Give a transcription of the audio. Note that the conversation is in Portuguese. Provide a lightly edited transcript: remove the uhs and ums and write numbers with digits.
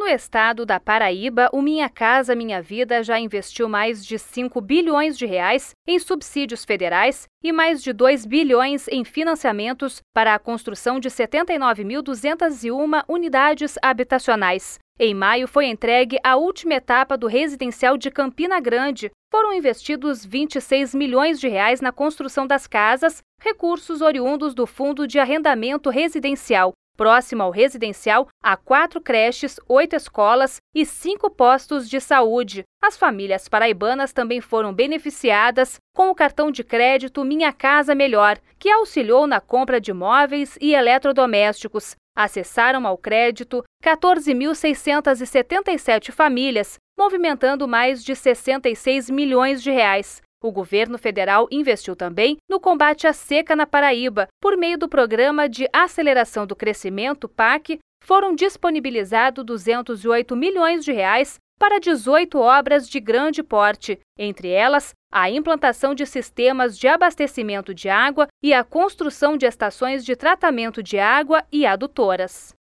estado da Paraíba, o Minha Casa Minha Vida já investiu mais de 5 bilhões de reais em subsídios federais e mais de 2 bilhões em financiamentos para a construção de 79.201 unidades habitacionais. Em maio foi entregue a última etapa do residencial de Campina Grande. Foram investidos 26 milhões de reais na construção das casas, recursos oriundos do Fundo de Arrendamento Residencial. Próximo ao residencial, há 4 creches, 8 escolas e 5 postos de saúde. As famílias paraibanas também foram beneficiadas com o cartão de crédito Minha Casa Melhor, que auxiliou na compra de móveis e eletrodomésticos. Acessaram ao crédito 14.677 famílias, movimentando mais de 66 milhões de reais. O governo federal investiu também no combate à seca na Paraíba. Por meio do Programa de Aceleração do Crescimento, PAC, foram disponibilizados 208 milhões de reais para 18 obras de grande porte, entre elas a implantação de sistemas de abastecimento de água e a construção de estações de tratamento de água e adutoras.